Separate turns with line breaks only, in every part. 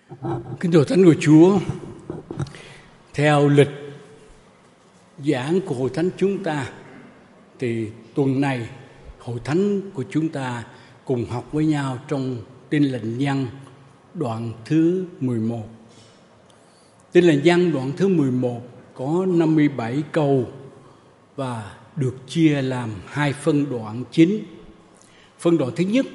Kính thưa Thánh của Chúa, theo lịch giảng của Hội Thánh chúng ta thì tuần này Hội Thánh của chúng ta cùng học với nhau trong Tin Lành Văn đoạn thứ 11. Tin Lành Văn đoạn thứ 11 có 57 câu và được chia làm hai phân đoạn chính. Phân đoạn thứ nhất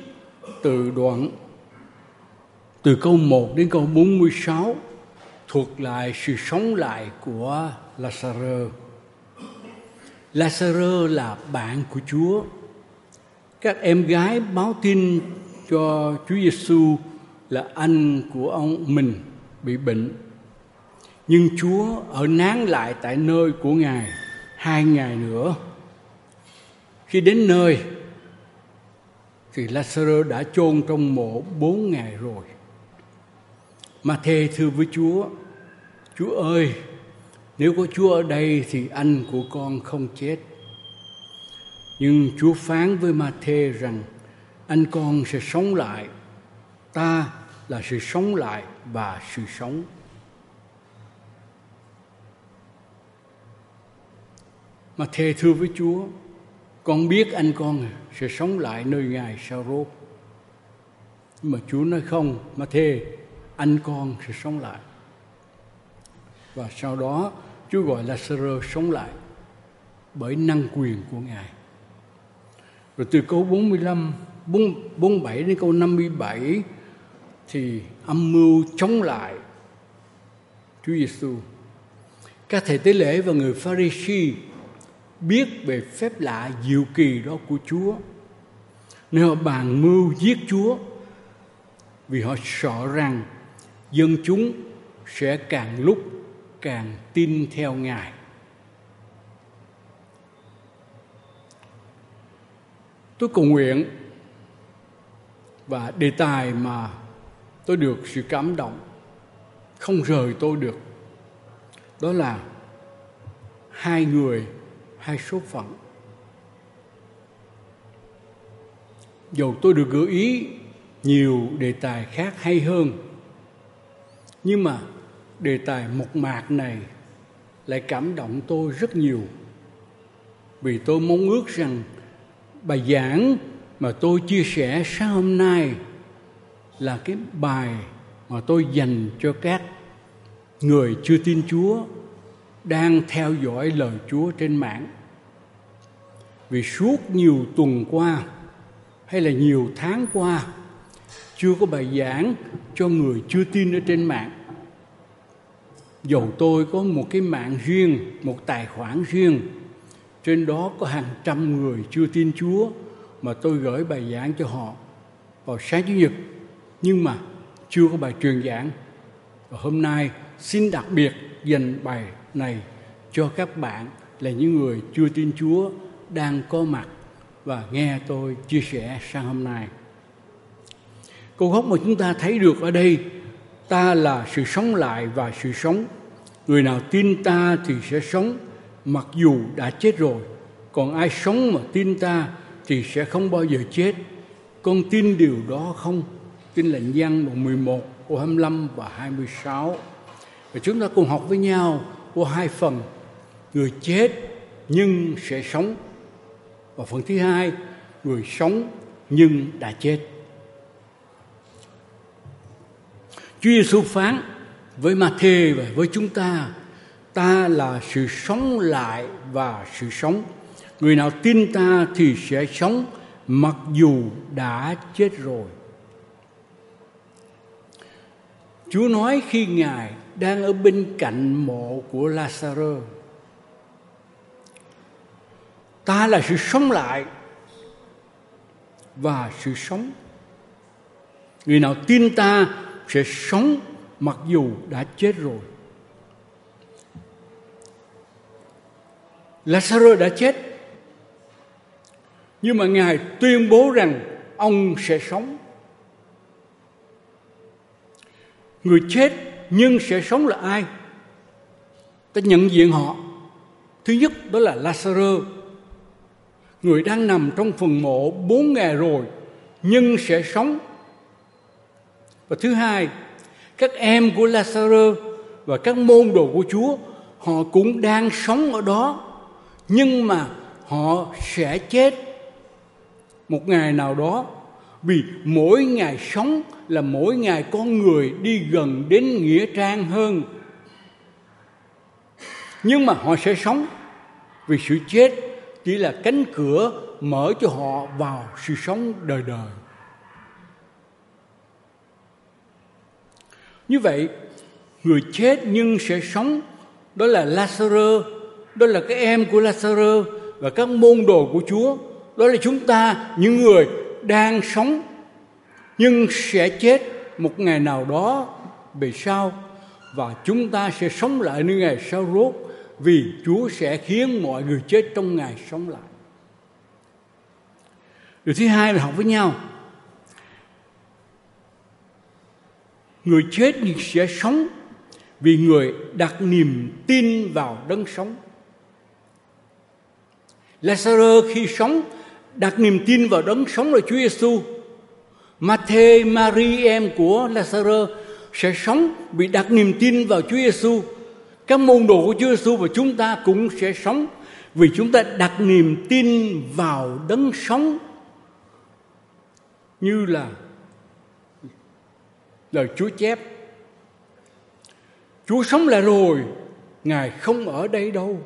từ câu 1 đến câu 46 thuộc lại sự sống lại của Lazarơ. Lazarơ là bạn của Chúa. Các em gái báo tin cho Chúa Giêsu là anh của ông mình bị bệnh. Nhưng Chúa ở nán lại tại nơi của Ngài 2 ngày nữa. Khi đến nơi thì Lazarơ đã chôn trong mộ 4 ngày rồi. Ma-thê thưa với Chúa: Chúa ơi, nếu có Chúa ở đây thì anh của con không chết. Nhưng Chúa phán với Ma-thê rằng anh con sẽ sống lại. Ta là sự sống lại và sự sống. Ma-thê thưa với Chúa: con biết anh con sẽ sống lại nơi Ngài sau rốt. Nhưng mà Chúa nói không, Ma-thê, anh con sẽ sống lại. Và sau đó Chúa gọi Lazarơ sống lại bởi năng quyền của Ngài. Rồi từ câu 47 đến câu 57 thì âm mưu chống lại Chúa Giêsu. Các thầy tế lễ và người Pha-ri-si biết về phép lạ diệu kỳ đó của Chúa, nên họ bàn mưu giết Chúa, vì họ sợ rằng dân chúng sẽ càng lúc càng tin theo Ngài. Tôi cầu nguyện và đề tài mà tôi được sự cảm động không rời tôi được, đó là hai người, hai số phận. Dầu tôi được gợi ý nhiều đề tài khác hay hơn, nhưng mà đề tài mộc mạc này lại cảm động tôi rất nhiều. Vì tôi mong ước rằng bài giảng mà tôi chia sẻ sáng hôm nay là cái bài mà tôi dành cho các người chưa tin Chúa đang theo dõi lời Chúa trên mạng. Vì suốt nhiều tuần qua hay là nhiều tháng qua chưa có bài giảng cho người chưa tin ở trên mạng. Dầu tôi có một cái mạng riêng, một tài khoản riêng, trên đó có hàng trăm người chưa tin Chúa mà tôi gửi bài giảng cho họ vào sáng Chủ nhật, nhưng mà chưa có bài truyền giảng. Và hôm nay xin đặc biệt dành bài này cho các bạn là những người chưa tin Chúa đang có mặt và nghe tôi chia sẻ sáng hôm nay. Câu gốc mà chúng ta thấy được ở đây: ta là sự sống lại và sự sống. Người nào tin ta thì sẽ sống, mặc dù đã chết rồi. Còn ai sống mà tin ta thì sẽ không bao giờ chết. Con tin điều đó không? Tin Lành Văn đoạn 11 câu 25 và 26. Và chúng ta cùng học với nhau qua hai phần: người chết nhưng sẽ sống, và phần thứ hai, người sống nhưng đã chết. Chúa Giêsu phán với Ma-thê và với chúng ta: ta là sự sống lại và sự sống. Người nào tin ta thì sẽ sống, mặc dù đã chết rồi. Chúa nói khi Ngài đang ở bên cạnh mộ của Lazarơ: ta là sự sống lại và sự sống. Người nào tin ta sẽ sống, mặc dù đã chết rồi. Lazarơ đã chết, nhưng mà Ngài tuyên bố rằng ông sẽ sống. Người chết nhưng sẽ sống là ai? Ta nhận diện họ. Thứ nhất đó là Lazarơ, người đang nằm trong phần mộ 4 ngày rồi nhưng sẽ sống. Và thứ hai, các em của Lazarơ và các môn đồ của Chúa, họ cũng đang sống ở đó, nhưng mà họ sẽ chết một ngày nào đó, vì mỗi ngày sống là mỗi ngày con người đi gần đến nghĩa trang hơn. Nhưng mà họ sẽ sống, vì sự chết chỉ là cánh cửa mở cho họ vào sự sống đời đời. Như vậy, người chết nhưng sẽ sống, đó là Lazarơ, đó là các em của Lazarơ và các môn đồ của Chúa. Đó là chúng ta, những người đang sống nhưng sẽ chết một ngày nào đó về sau, và chúng ta sẽ sống lại nơi ngày sau rốt, vì Chúa sẽ khiến mọi người chết trong ngày sống lại. Điều thứ hai là học với nhau. Người chết nhưng sẽ sống vì người đặt niềm tin vào đấng sống. Lazarơ khi sống đặt niềm tin vào đấng sống là Chúa Giêsu. Matthê, Mary em của Lazarơ sẽ sống vì đặt niềm tin vào Chúa Giêsu. Các môn đồ của Chúa Giêsu và chúng ta cũng sẽ sống vì chúng ta đặt niềm tin vào đấng sống. Như là lời Chúa chép: Chúa sống lại rồi, Ngài không ở đây đâu.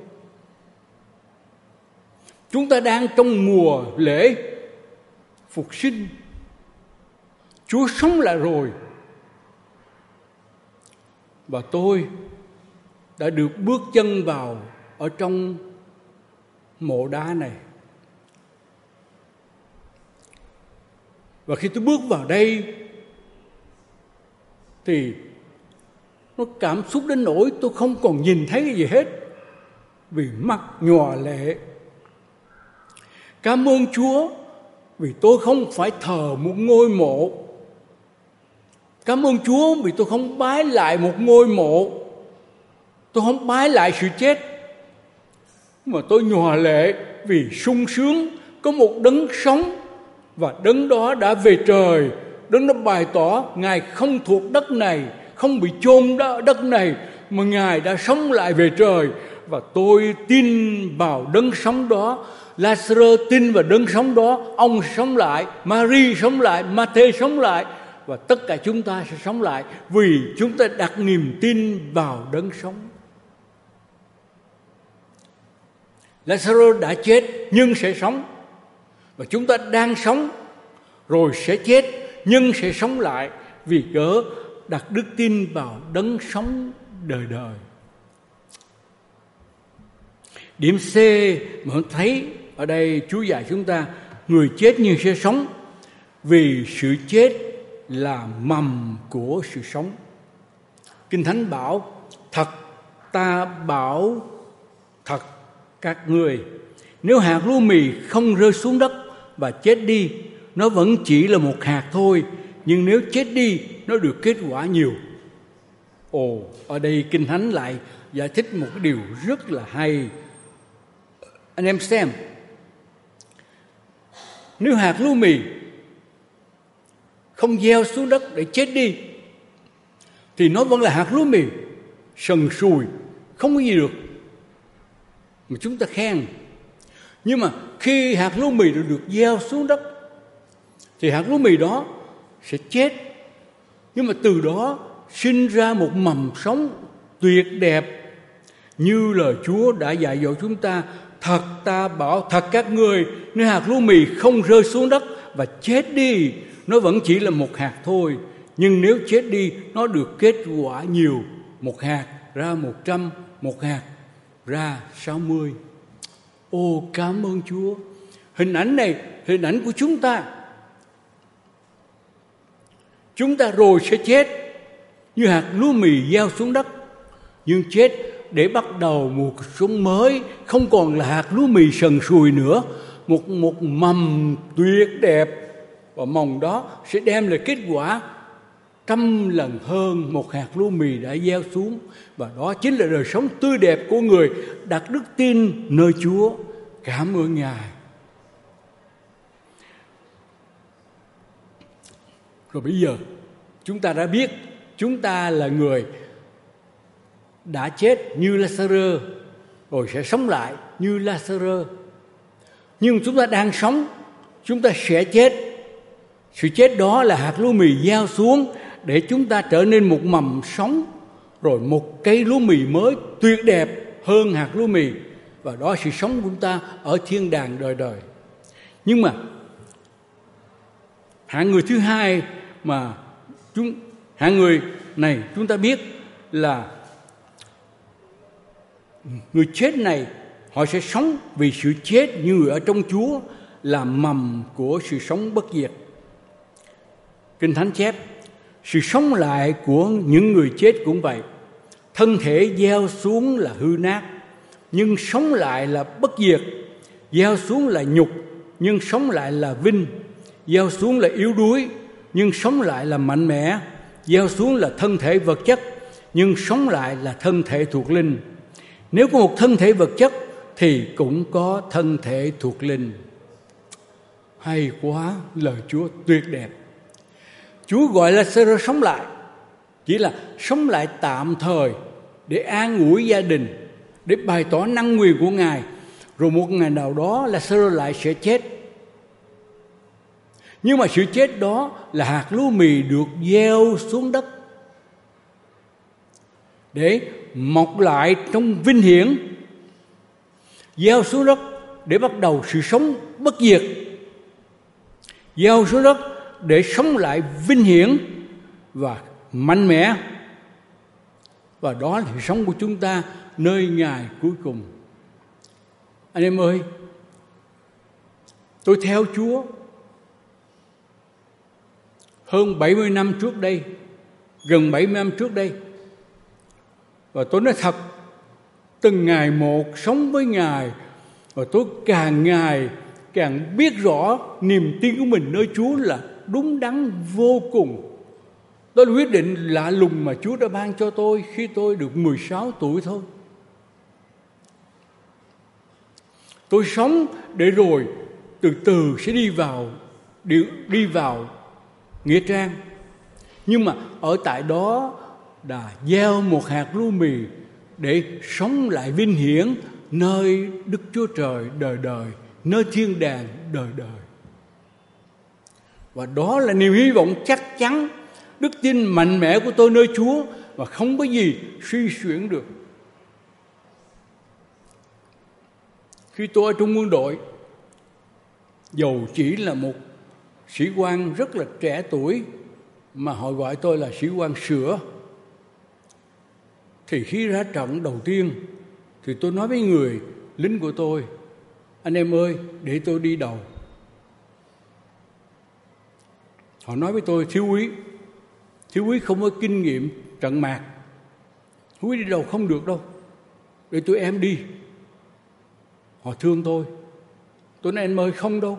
Chúng ta đang trong mùa lễ phục sinh. Chúa sống lại rồi. Và tôi đã được bước chân vào ở trong mộ đá này. Và khi tôi bước vào đây thì nó cảm xúc đến nỗi tôi không còn nhìn thấy cái gì hết, vì mắt nhòa lệ. Cảm ơn Chúa vì tôi không phải thờ một ngôi mộ. Cảm ơn Chúa vì tôi không bái lại một ngôi mộ. Tôi không bái lại sự chết, mà tôi nhòa lệ vì sung sướng có một đấng sống, và đấng đó đã về trời. Đấng đó bày tỏ Ngài không thuộc đất này, không bị chôn đất này, mà Ngài đã sống lại về trời. Và tôi tin vào đấng sống đó. Lazarơ tin vào đấng sống đó. Ông sống lại, Mary sống lại, Matthê sống lại, và tất cả chúng ta sẽ sống lại vì chúng ta đặt niềm tin vào đấng sống. Lazarơ đã chết nhưng sẽ sống, và chúng ta đang sống rồi sẽ chết nhưng sẽ sống lại vì cớ đặt đức tin vào đấng sống đời đời. Điểm C mà mình thấy ở đây Chúa dạy chúng ta: người chết nhưng sẽ sống vì sự chết là mầm của sự sống. Kinh Thánh bảo: thật ta bảo thật các ngươi, nếu hạt lúa mì không rơi xuống đất và chết đi, nó vẫn chỉ là một hạt thôi, nhưng nếu chết đi, nó được kết quả nhiều. Ở đây Kinh Thánh lại giải thích một cái điều rất là hay. Anh em xem, nếu hạt lúa mì không gieo xuống đất để chết đi, thì nó vẫn là hạt lúa mì, sần sùi, không có gì được mà chúng ta khen. Nhưng mà khi hạt lúa mì được gieo xuống đất, thì hạt lúa mì đó sẽ chết, nhưng mà từ đó sinh ra một mầm sống tuyệt đẹp, như lời Chúa đã dạy dỗ chúng ta: thật ta bảo thật các ngươi, nếu hạt lúa mì không rơi xuống đất và chết đi, nó vẫn chỉ là một hạt thôi, nhưng nếu chết đi, nó được kết quả nhiều. Một hạt ra 100, một hạt ra 60. Cảm ơn Chúa. Hình ảnh này, hình ảnh của chúng ta. Chúng ta rồi sẽ chết như hạt lúa mì gieo xuống đất, nhưng chết để bắt đầu một sống mới, không còn là hạt lúa mì sần sùi nữa, một mầm tuyệt đẹp, và mầm đó sẽ đem lại kết quả 100 lần hơn một hạt lúa mì đã gieo xuống. Và đó chính là đời sống tươi đẹp của người đặt đức tin nơi Chúa. Cảm ơn Ngài. Rồi bây giờ chúng ta đã biết chúng ta là người đã chết như Lazarơ rồi sẽ sống lại như Lazarơ. Nhưng chúng ta đang sống, chúng ta sẽ chết. Sự chết đó là hạt lúa mì gieo xuống để chúng ta trở nên một mầm sống, rồi một cây lúa mì mới tuyệt đẹp hơn hạt lúa mì. Và đó là sự sống của chúng ta ở thiên đàng đời đời. Nhưng mà hạng người thứ hai mà hạng người này chúng ta biết là người chết này họ sẽ sống vì sự chết như người ở trong Chúa là mầm của sự sống bất diệt. Kinh Thánh chép sự sống lại của những người chết cũng vậy. Thân thể gieo xuống là hư nát, nhưng sống lại là bất diệt. Gieo xuống là nhục, nhưng sống lại là vinh. Gieo xuống là yếu đuối, nhưng sống lại là mạnh mẽ. Gieo xuống là thân thể vật chất, nhưng sống lại là thân thể thuộc linh. Nếu có một thân thể vật chất thì cũng có thân thể thuộc linh. Hay quá, lời Chúa tuyệt đẹp. Chúa gọi Lazarơ sống lại, chỉ là sống lại tạm thời để an ủi gia đình, để bày tỏ năng quyền của Ngài. Rồi một ngày nào đó Lazarơ lại sẽ chết. Nhưng mà sự chết đó là hạt lúa mì được gieo xuống đất để mọc lại trong vinh hiển. Gieo xuống đất để bắt đầu sự sống bất diệt. Gieo xuống đất để sống lại vinh hiển và mạnh mẽ. Và đó là sự sống của chúng ta nơi ngày cuối cùng. Anh em ơi, tôi theo Chúa hơn 70 năm trước đây, gần 70 năm trước đây. Và tôi nói thật, từng ngày một sống với Ngài, và tôi càng ngày càng biết rõ niềm tin của mình nơi Chúa là đúng đắn vô cùng. Đó là quyết định lạ lùng mà Chúa đã ban cho tôi khi tôi được 16 tuổi thôi. Tôi sống để rồi từ từ sẽ đi vào nghĩa trang. Nhưng mà ở tại đó đã gieo một hạt lúa mì để sống lại vinh hiển nơi Đức Chúa Trời đời đời, nơi thiên đàng đời đời. Và đó là niềm hy vọng chắc chắn, đức tin mạnh mẽ của tôi nơi Chúa và không có gì suy xuyển được. Khi tôi ở trong quân đội, dầu chỉ là một sĩ quan rất là trẻ tuổi mà họ gọi tôi là sĩ quan sữa, thì khi ra trận đầu tiên thì tôi nói với người lính của tôi: anh em ơi, để tôi đi đầu. Họ nói với tôi: thiếu úy không có kinh nghiệm trận mạc, thiếu úy đi đầu không được đâu, để tụi em đi. Họ thương tôi. Tôi nói: anh ơi, không đâu,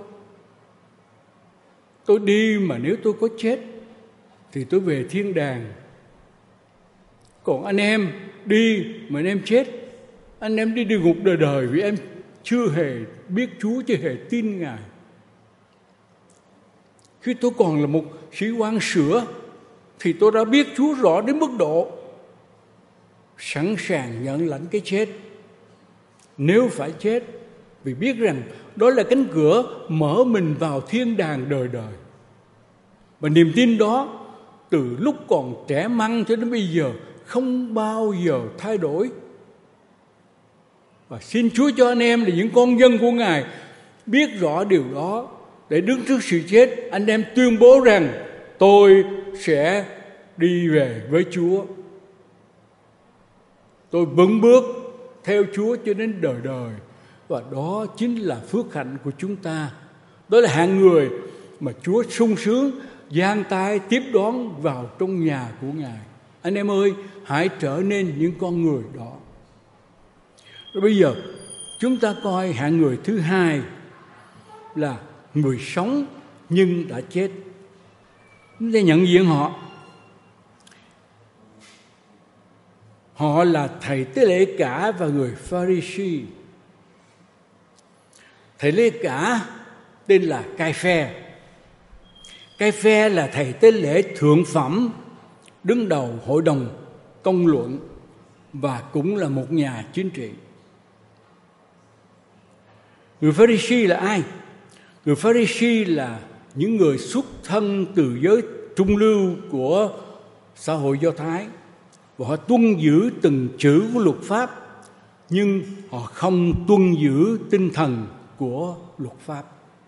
tôi đi mà nếu tôi có chết thì tôi về thiên đàng. Còn anh em đi mà anh em chết, anh em đi địa ngục đời đời, vì em chưa hề biết Chúa, chưa hề tin Ngài. Khi tôi còn là một sĩ quan sữa thì tôi đã biết Chúa rõ đến mức độ sẵn sàng nhận lãnh cái chết nếu phải chết, vì biết rằng đó là cánh cửa mở mình vào thiên đàng đời đời. Và niềm tin đó từ lúc còn trẻ măng cho đến bây giờ không bao giờ thay đổi. Và xin Chúa cho anh em là những con dân của Ngài biết rõ điều đó, để đứng trước sự chết anh em tuyên bố rằng tôi sẽ đi về với Chúa. Tôi vững bước theo Chúa cho đến đời đời. Và đó chính là phước hạnh của chúng ta. Đó là hạng người mà Chúa sung sướng giang tay tiếp đón vào trong nhà của Ngài. Anh em ơi, hãy trở nên những con người đó. Rồi bây giờ chúng ta coi hạng người thứ hai là người sống nhưng đã chết. Chúng ta nhận diện họ. Họ là thầy tế lễ cả và người Pha-ri-si. Thầy tế lễ cả tên là Cai-phe. Cai-phe là thầy tế lễ thượng phẩm đứng đầu hội đồng công luận và cũng là một nhà chính trị. Người Pha-ri-si là ai? Người Pha-ri-si là những người xuất thân từ giới trung lưu của xã hội Do Thái, và họ tuân giữ từng chữ của luật pháp, nhưng họ không tuân giữ tinh thần của luật pháp.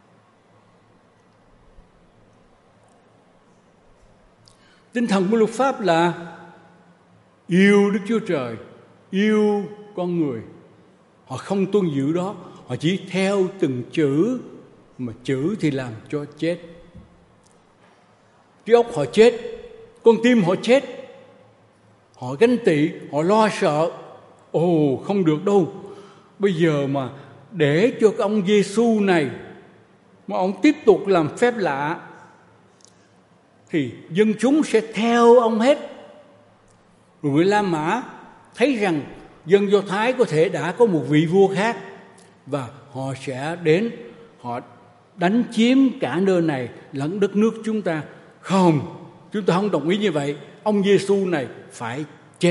Tinh thần của luật pháp là yêu Đức Chúa Trời, yêu con người. Họ không tuân giữ đó, họ chỉ theo từng chữ, mà chữ thì làm cho chết. Trí óc họ chết, con tim họ chết, họ ganh tị, họ lo sợ. Ồ, không được đâu. Bây giờ mà để cho cái ông Giê-xu này mà ông tiếp tục làm phép lạ thì dân chúng sẽ theo ông hết. Rồi người La Mã thấy rằng dân Do Thái có thể đã có một vị vua khác, và họ sẽ đến, họ đánh chiếm cả nơi này lẫn đất nước chúng ta. Không, chúng ta không đồng ý như vậy. Ông Giê-xu này phải chết.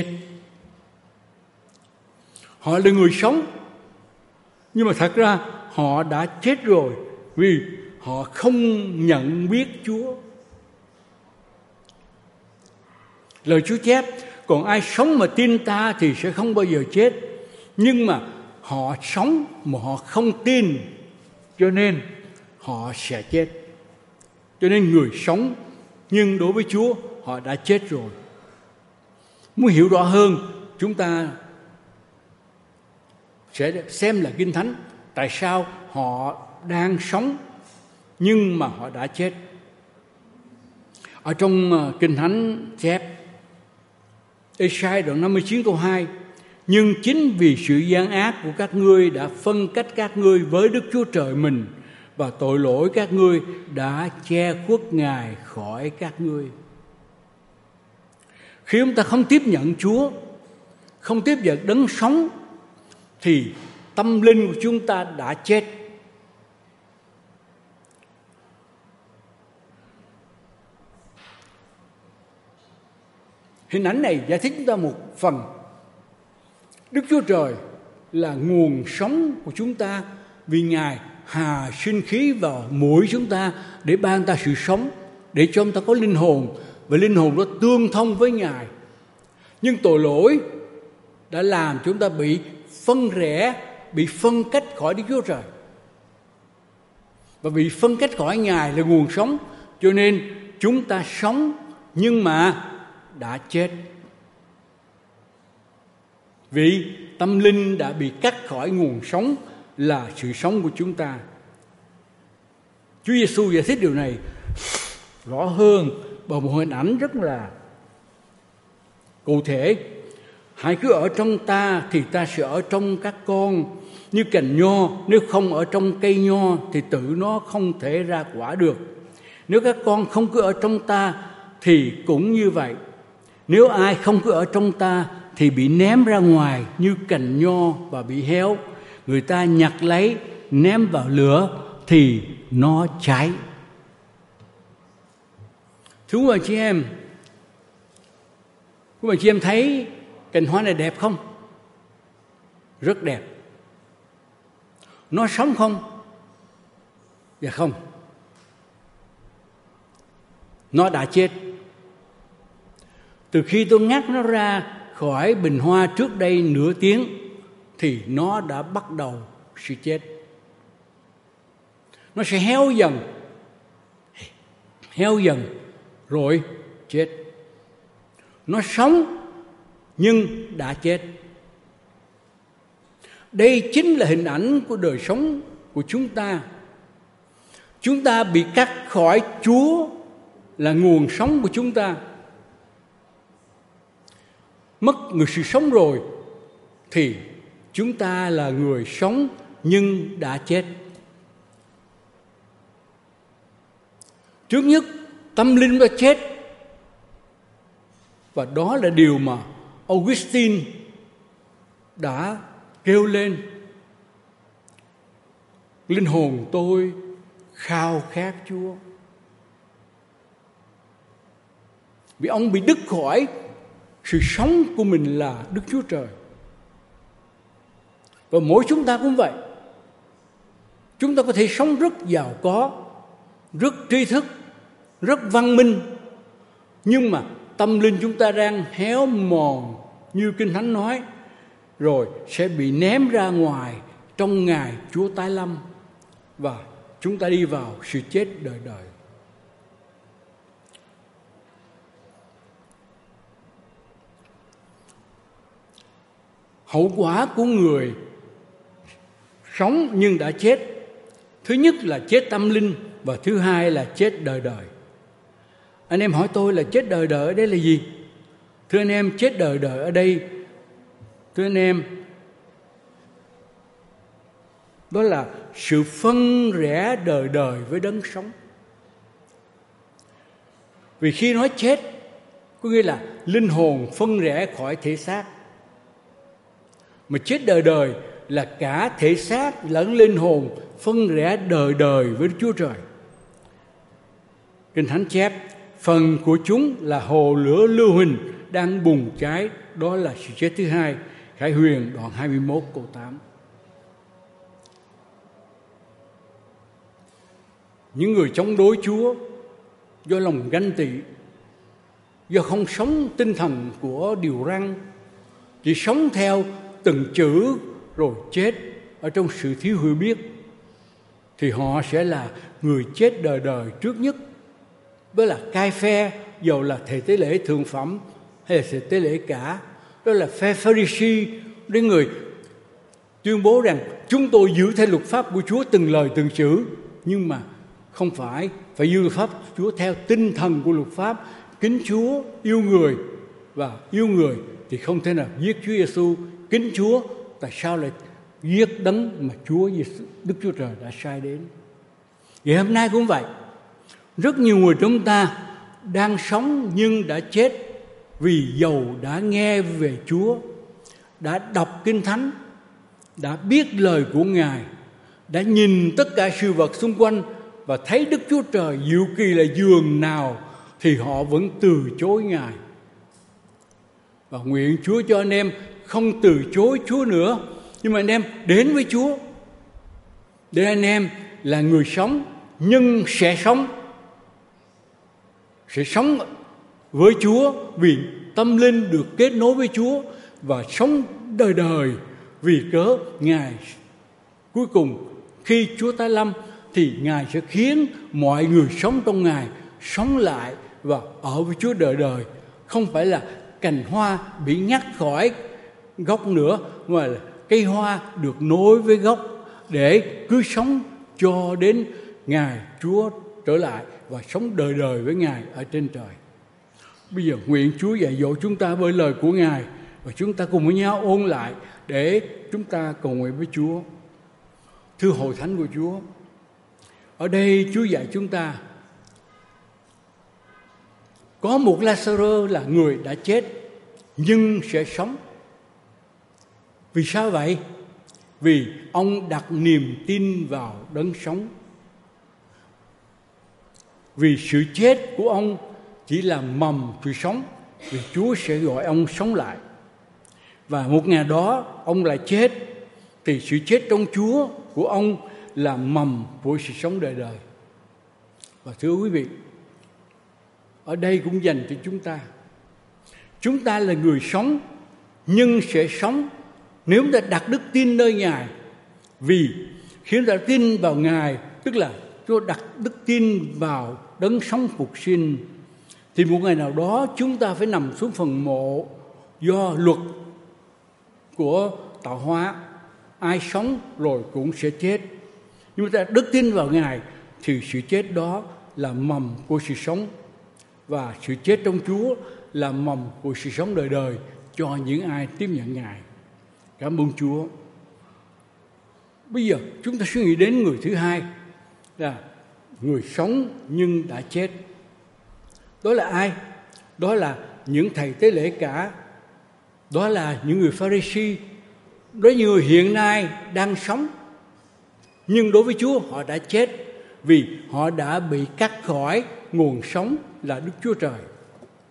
Họ là người sống, nhưng mà thật ra họ đã chết rồi, vì họ không nhận biết Chúa. Lời Chúa chép, còn ai sống mà tin ta thì sẽ không bao giờ chết. Nhưng mà họ sống mà họ không tin, cho nên họ sẽ chết. Cho nên người sống, nhưng đối với Chúa họ đã chết rồi. Muốn hiểu rõ hơn, chúng ta sẽ xem là Kinh Thánh, tại sao họ đang sống nhưng mà họ đã chết. Ở trong Kinh Thánh chép Ê-sai đoạn 59 câu 2: nhưng chính vì sự gian ác của các ngươi đã phân cách các ngươi với Đức Chúa Trời mình, và tội lỗi các ngươi đã che khuất Ngài khỏi các ngươi. Khi chúng ta không tiếp nhận Chúa, không tiếp nhận đấng sống, thì tâm linh của chúng ta đã chết. Hình ảnh này giải thích chúng ta một phần. Đức Chúa Trời là nguồn sống của chúng ta, vì Ngài hà sinh khí vào mũi chúng ta để ban ta sự sống, để cho chúng ta có linh hồn, và linh hồn đó tương thông với Ngài. Nhưng tội lỗi đã làm chúng ta bị phân rẽ, bị phân cách khỏi Đức Chúa Trời, và bị phân cách khỏi Ngài là nguồn sống, cho nên chúng ta sống nhưng mà đã chết. Vì tâm linh đã bị cắt khỏi nguồn sống là sự sống của chúng ta. Chúa Giêsu giải thích điều này rõ hơn bằng một hình ảnh rất là cụ thể. Hãy cứ ở trong ta thì ta sẽ ở trong các con. Như cành nho nếu không ở trong cây nho thì tự nó không thể ra quả được. Nếu các con không cứ ở trong ta thì cũng như vậy. Nếu ai không cứ ở trong ta thì bị ném ra ngoài như cành nho và bị héo. Người ta nhặt lấy, ném vào lửa thì nó cháy. Thưa quý chị em, quý chị em thấy cành hoa này đẹp không? Rất đẹp. Nó sống không? Dạ không. Nó đã chết. Từ khi tôi ngắt nó ra khỏi bình hoa trước đây nửa tiếng thì nó đã bắt đầu sự chết. Nó sẽ héo dần rồi chết. Nó sống nhưng đã chết. Đây chính là hình ảnh của đời sống của chúng ta. Chúng ta bị cắt khỏi Chúa là nguồn sống của chúng ta. Mất người sự sống rồi thì chúng ta là người sống nhưng đã chết. Trước nhất, tâm linh đã chết. Và đó là điều mà Augustine đã kêu lên. Linh hồn tôi khao khát Chúa. Vì ông bị đứt khỏi sự sống của mình là Đức Chúa Trời. Và mỗi chúng ta cũng vậy. Chúng ta có thể sống rất giàu có, rất tri thức, rất văn minh, nhưng mà tâm linh chúng ta đang héo mòn như Kinh Thánh nói, rồi sẽ bị ném ra ngoài trong ngày Chúa tái lâm, và chúng ta đi vào sự chết đời đời. Hậu quả của người sống nhưng đã chết, thứ nhất là chết tâm linh, và thứ hai là chết đời đời. Anh em hỏi tôi là chết đời đời ở đây là gì? Thưa anh em, chết đời đời ở đây, thưa anh em, đó là sự phân rẽ đời đời với đấng sống. Vì khi nói chết, có nghĩa là linh hồn phân rẽ khỏi thể xác. Mà chết đời đời là cả thể xác lẫn linh hồn phân rẽ đời đời với Đức Chúa Trời. Kinh Thánh chép, phần của chúng là hồ lửa lưu huỳnh đang bùng cháy, đó là sự chết thứ hai. Khải Huyền đoạn 21 câu 8. Những người chống đối Chúa do lòng ganh tị, do không sống tinh thần của điều răn, chỉ sống theo từng chữ rồi chết ở trong sự thiếu hiểu biết, thì họ sẽ là người chết đời đời trước nhất. Đó là Cai Phe, dầu là thầy tế lễ thượng phẩm hay là thầy tế lễ cả. Đó là phe Pharisee, đến người tuyên bố rằng chúng tôi giữ theo luật pháp của Chúa từng lời từng chữ, nhưng mà không phải giữ luật pháp của Chúa theo tinh thần của luật pháp, kính Chúa, yêu người, và yêu người thì không thể nào giết Chúa Giêsu. Kính Chúa, tại sao lại giết đấng mà Chúa Giêsu, Đức Chúa Trời đã sai đến? Ngày hôm nay cũng vậy. Rất nhiều người chúng ta đang sống nhưng đã chết, vì dầu đã nghe về Chúa, đã đọc Kinh Thánh, đã biết lời của Ngài, đã nhìn tất cả sự vật xung quanh và thấy Đức Chúa Trời diệu kỳ là giường nào, thì họ vẫn từ chối Ngài. Và nguyện Chúa cho anh em không từ chối Chúa nữa, nhưng mà anh em đến với Chúa, để anh em là người sống nhưng sẽ sống với Chúa, vì tâm linh được kết nối với Chúa, và sống đời đời vì cớ Ngài cuối cùng khi Chúa tái lâm thì Ngài sẽ khiến mọi người sống trong Ngài sống lại và ở với Chúa đời đời. Không phải là cành hoa bị ngắt khỏi gốc nữa, mà là cây hoa được nối với gốc để cứ sống cho đến ngày Chúa trở lại và sống đời đời với Ngài ở trên trời. Bây giờ nguyện Chúa dạy dỗ chúng ta bởi lời của Ngài, và chúng ta cùng với nhau ôn lại để chúng ta cầu nguyện với Chúa. Thưa hội thánh của Chúa, ở đây Chúa dạy chúng ta có một Lazarơ là người đã chết nhưng sẽ sống. Vì sao vậy? Vì ông đặt niềm tin vào đấng sống. Vì sự chết của ông chỉ là mầm sự sống, vì Chúa sẽ gọi ông sống lại. Và một ngày đó ông lại chết, thì sự chết trong Chúa của ông là mầm của sự sống đời đời. Và thưa quý vị, ở đây cũng dành cho chúng ta. Chúng ta là người sống nhưng sẽ sống nếu chúng ta đặt đức tin nơi Ngài. Vì khi chúng ta tin vào Ngài, tức là chúng ta đặt đức tin vào đấng sống phục sinh, thì một ngày nào đó chúng ta phải nằm xuống phần mộ do luật của tạo hóa. Ai sống rồi cũng sẽ chết. Nhưng ta đức tin vào Ngài thì sự chết đó là mầm của sự sống, và sự chết trong Chúa là mầm của sự sống đời đời cho những ai tiếp nhận Ngài. Cảm ơn Chúa. Bây giờ chúng ta suy nghĩ đến người thứ hai, là người sống nhưng đã chết. Đó là ai? Đó là những thầy tế lễ cả. Đó là những người Pharisee. Đó là những người hiện nay đang sống, nhưng đối với Chúa họ đã chết, vì họ đã bị cắt khỏi nguồn sống là Đức Chúa Trời.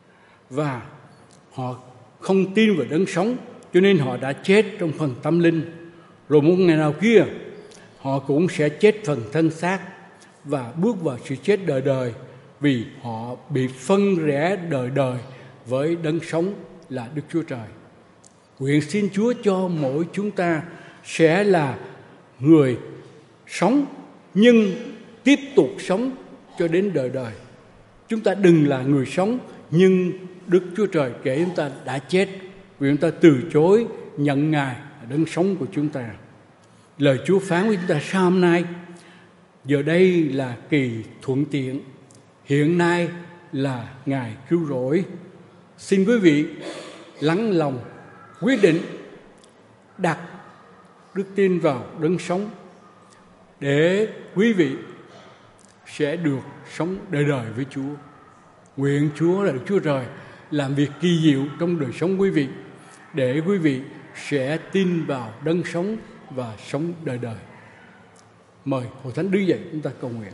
và họ không tin vào đấng sống, cho nên họ đã chết trong phần tâm linh. Rồi một ngày nào kia họ cũng sẽ chết phần thân xác và bước vào sự chết đời đời, vì họ bị phân rẽ đời đời với đấng sống là Đức Chúa Trời. Nguyện xin Chúa cho mỗi chúng ta sẽ là người sống nhưng tiếp tục sống cho đến đời đời. Chúng ta đừng là người sống nhưng Đức Chúa Trời kể chúng ta đã chết vì chúng ta từ chối nhận Ngài là đấng sống của chúng ta. Lời Chúa phán với chúng ta sau hôm nay: giờ đây là kỳ thuận tiện, hiện nay là ngày cứu rỗi. Xin quý vị lắng lòng quyết định đặt đức tin vào đấng sống để quý vị sẽ được sống đời đời với Chúa. Nguyện Chúa là Đức Chúa Trời làm việc kỳ diệu trong đời sống quý vị, để quý vị sẽ tin vào đấng sống và sống đời đời. Mời Hội Thánh đứng dậy, chúng ta cầu nguyện.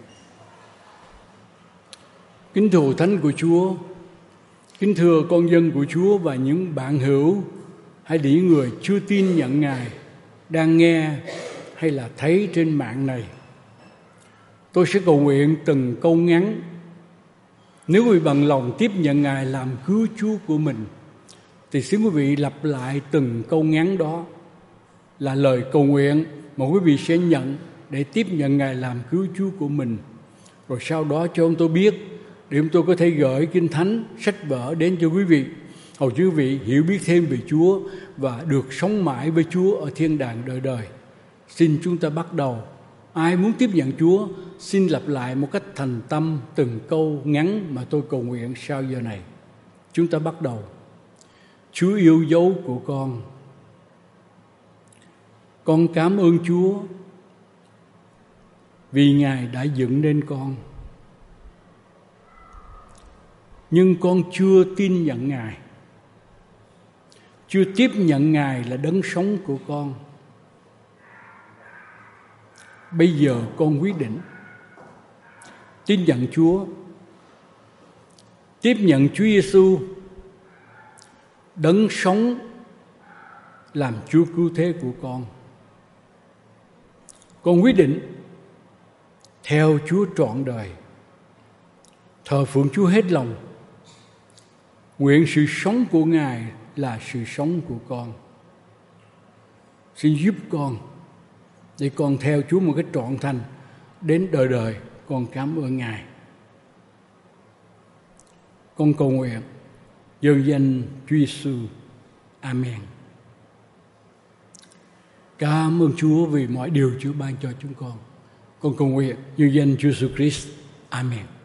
Kính thưa Hội Thánh của Chúa, kính thưa con dân của Chúa và những bạn hữu hay những người chưa tin nhận Ngài đang nghe hay là thấy trên mạng này, tôi sẽ cầu nguyện từng câu ngắn. Nếu quý vị bằng lòng tiếp nhận Ngài làm cứu Chúa của mình, thì xin quý vị lặp lại từng câu ngắn đó là lời cầu nguyện mà quý vị sẽ nhận để tiếp nhận Ngài làm cứu Chúa của mình. Rồi sau đó cho tôi biết, để chúng tôi có thể gửi Kinh Thánh, sách vở đến cho quý vị, hầu quý vị hiểu biết thêm về Chúa và được sống mãi với Chúa ở thiên đàng đời đời. Xin chúng ta bắt đầu. Ai muốn tiếp nhận Chúa, xin lặp lại một cách thành tâm từng câu ngắn mà tôi cầu nguyện sau giờ này. Chúng ta bắt đầu. Chúa yêu dấu của con cảm ơn Chúa vì Ngài đã dựng nên con. Nhưng con chưa tin nhận Ngài, chưa tiếp nhận Ngài là đấng sống của con. Bây giờ con quyết định tin nhận Chúa, tiếp nhận Chúa Giêsu đấng sống làm Chúa cứu thế của con. Con quyết định theo Chúa trọn đời, thờ phượng Chúa hết lòng. Nguyện sự sống của Ngài là sự sống của con. Xin giúp con để con theo Chúa một cách trọn thành đến đời đời. Con cảm ơn Ngài. Con cầu nguyện dâng danh Chúa Giêsu. Amen. Cảm ơn Chúa vì mọi điều Chúa ban cho chúng con. Con cầu nguyện dâng danh Chúa Jesus Christ. Amen.